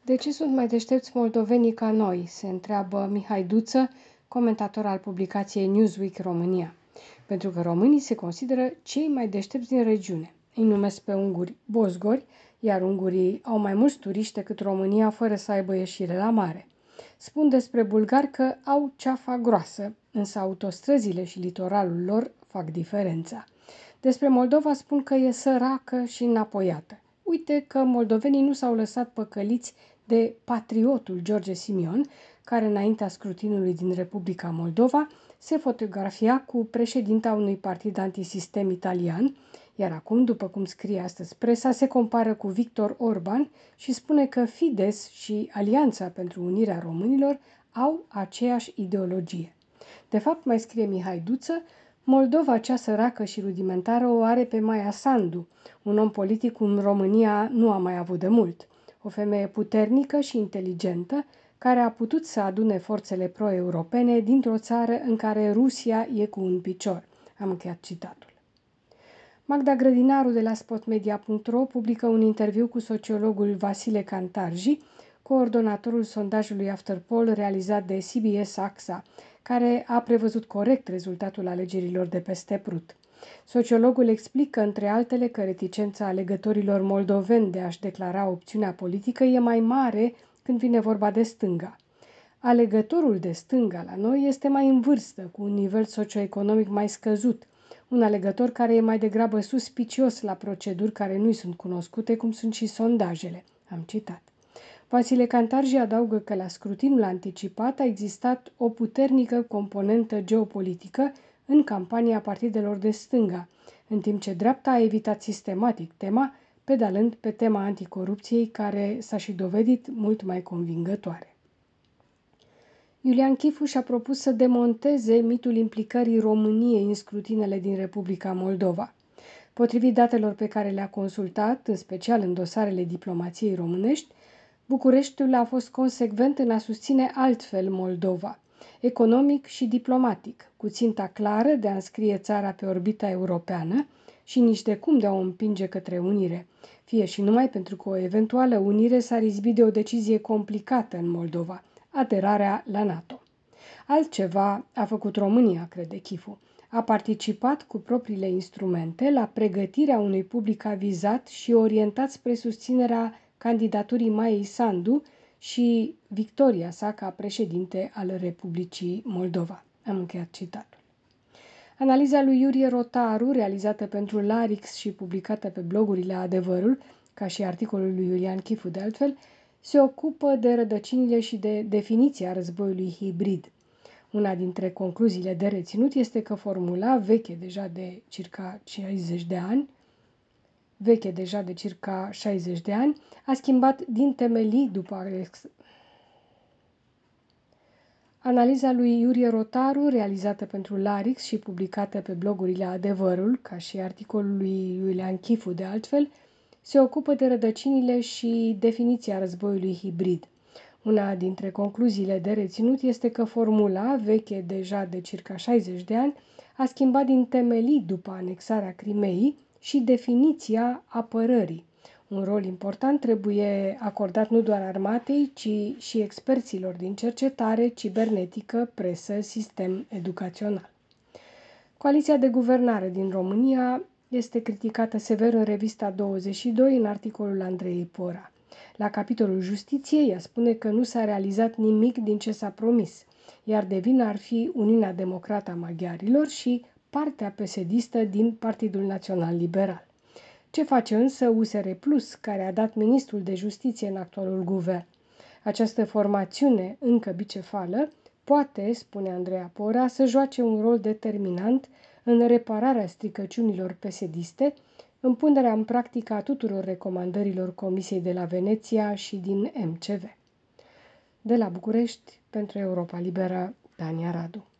De ce sunt mai deștepți moldovenii ca noi? Se întreabă Mihai Duță, comentator al publicației Newsweek România. Pentru că românii se consideră cei mai deștepți din regiune. Îi numesc pe unguri bozgori, iar ungurii au mai mulți turiști decât România fără să aibă ieșire la mare. Spun despre bulgari că au ceafa groasă, însă autostrăzile și litoralul lor fac diferența. Despre Moldova spun că e săracă și înapoiată. Uite că moldovenii nu s-au lăsat păcăliți de patriotul George Simion, care înaintea scrutinului din Republica Moldova se fotografia cu președinta unui partid antisistem italian, iar acum, după cum scrie astăzi presa, se compară cu Victor Orban și spune că Fidesz și Alianța pentru Unirea Românilor au aceeași ideologie. De fapt, mai scrie Mihai Duță, Moldova, cea săracă și rudimentară, o are pe Maia Sandu, un om politic cum România nu a mai avut de mult. O femeie puternică și inteligentă, care a putut să adune forțele pro-europene dintr-o țară în care Rusia e cu un picior. Am încheiat citatul. Magda Grădinaru de la spotmedia.ro publică un interviu cu sociologul Vasile Cantarji, coordonatorul sondajului Afterpoll realizat de CBS AXA, care a prevăzut corect rezultatul alegerilor de peste Prut. Sociologul explică, între altele, că reticența alegătorilor moldoveni de a-și declara opțiunea politică e mai mare când vine vorba de stânga. Alegătorul de stânga la noi este mai în vârstă, cu un nivel socioeconomic mai scăzut, un alegător care e mai degrabă suspicios la proceduri care nu-i sunt cunoscute, cum sunt și sondajele. Am citat. Vasile Cantarji adaugă că la scrutinul anticipat a existat o puternică componentă geopolitică în campania partidelor de stânga, în timp ce dreapta a evitat sistematic tema, pedalând pe tema anticorupției, care s-a și dovedit mult mai convingătoare. Iulian Chifu și-a propus să demonteze mitul implicării României în scrutinele din Republica Moldova. Potrivit datelor pe care le-a consultat, în special în dosarele diplomației românești, Bucureștiul a fost consecvent în a susține altfel Moldova, economic și diplomatic, cu ținta clară de a înscrie țara pe orbita europeană și nici de cum de a o împinge către unire, fie și numai pentru că o eventuală unire s-ar izbi de o decizie complicată în Moldova, aderarea la NATO. Altceva a făcut România, crede Chifu. A participat cu propriile instrumente la pregătirea unui public avizat și orientat spre susținerea candidaturii Maiei Sandu și victoria sa ca președinte al Republicii Moldova. Am încheiat citatul. Analiza lui Iurie Rotaru, realizată pentru Larix și publicată pe blogurile Adevărul, ca și articolul lui Iulian Chifu de altfel, se ocupă de rădăcinile și de definiția războiului hibrid. Una dintre concluziile de reținut este că formula, veche deja de circa 60 de ani, a schimbat din temelii după analiza lui Iurie Rotaru, realizată pentru Larix și publicată pe blogurile Adevărul, ca și articolul lui Iulian Chifu de altfel, se ocupă de rădăcinile și definiția războiului hibrid. Una dintre concluziile de reținut este că formula, veche deja de circa 60 de ani, a schimbat din temelii după anexarea Crimeii și definiția apărării. Un rol important trebuie acordat nu doar armatei, ci și experților din cercetare, cibernetică, presă, sistem educațional. Coaliția de guvernare din România este criticată sever în revista 22 în articolul Andrei Pora. La capitolul justiție, ea spune că nu s-a realizat nimic din ce s-a promis, iar de vină ar fi Uniunea Democrată a Maghiarilor și partea PSD-istă din Partidul Național Liberal. Ce face însă USR Plus, care a dat ministrul de justiție în actualul guvern? Această formațiune încă bicefală poate, spune Andreea Pora, să joace un rol determinant în repararea stricăciunilor PSD-iste, în punerea în practică a tuturor recomandărilor Comisiei de la Veneția și din MCV. De la București, pentru Europa Liberă, Tania Radu.